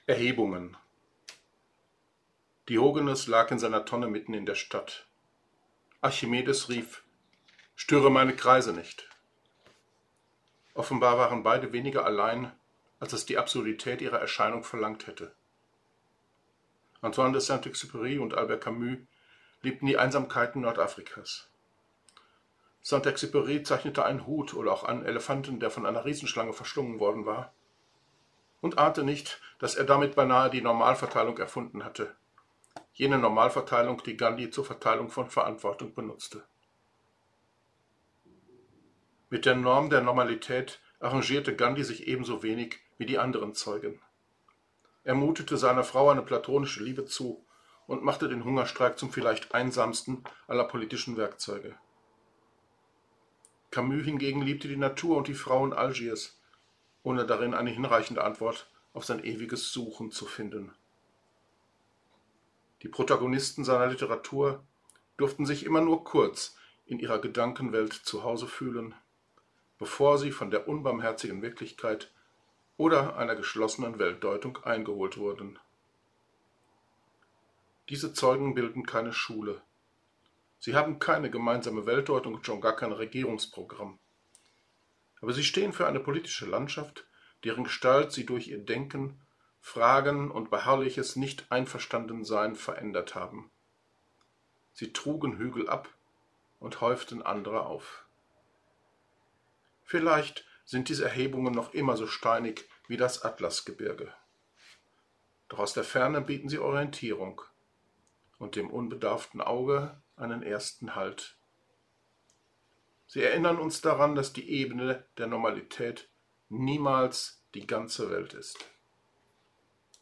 Erhebungen. Diogenes lag in seiner Tonne mitten in der Stadt. Archimedes rief: »Störe meine Kreise nicht!« Offenbar waren beide weniger allein, als es die Absurdität ihrer Erscheinung verlangt hätte. Antoine de Saint-Exupéry und Albert Camus liebten die Einsamkeiten Nordafrikas. Saint-Exupéry zeichnete einen Hut oder auch einen Elefanten, der von einer Riesenschlange verschlungen worden war, und ahnte nicht, dass er damit beinahe die Normalverteilung erfunden hatte, jene Normalverteilung, die Gandhi zur Verteilung von Verantwortung benutzte. Mit der Norm der Normalität arrangierte Gandhi sich ebenso wenig wie die anderen Zeugen. Er mutete seiner Frau eine platonische Liebe zu und machte den Hungerstreik zum vielleicht einsamsten aller politischen Werkzeuge. Camus hingegen liebte die Natur und die Frauen Algiers, ohne darin eine hinreichende Antwort auf sein ewiges Suchen zu finden. Die Protagonisten seiner Literatur durften sich immer nur kurz in ihrer Gedankenwelt zu Hause fühlen, bevor sie von der unbarmherzigen Wirklichkeit oder einer geschlossenen Weltdeutung eingeholt wurden. Diese Zeugen bilden keine Schule. Sie haben keine gemeinsame Weltdeutung und schon gar kein Regierungsprogramm. Aber sie stehen für eine politische Landschaft, deren Gestalt sie durch ihr Denken, Fragen und beharrliches Nicht-Einverstandensein verändert haben. Sie trugen Hügel ab und häuften andere auf. Vielleicht sind diese Erhebungen noch immer so steinig wie das Atlasgebirge. Doch aus der Ferne bieten sie Orientierung und dem unbedarften Auge einen ersten Halt. Sie erinnern uns daran, dass die Ebene der Normalität niemals die ganze Welt ist.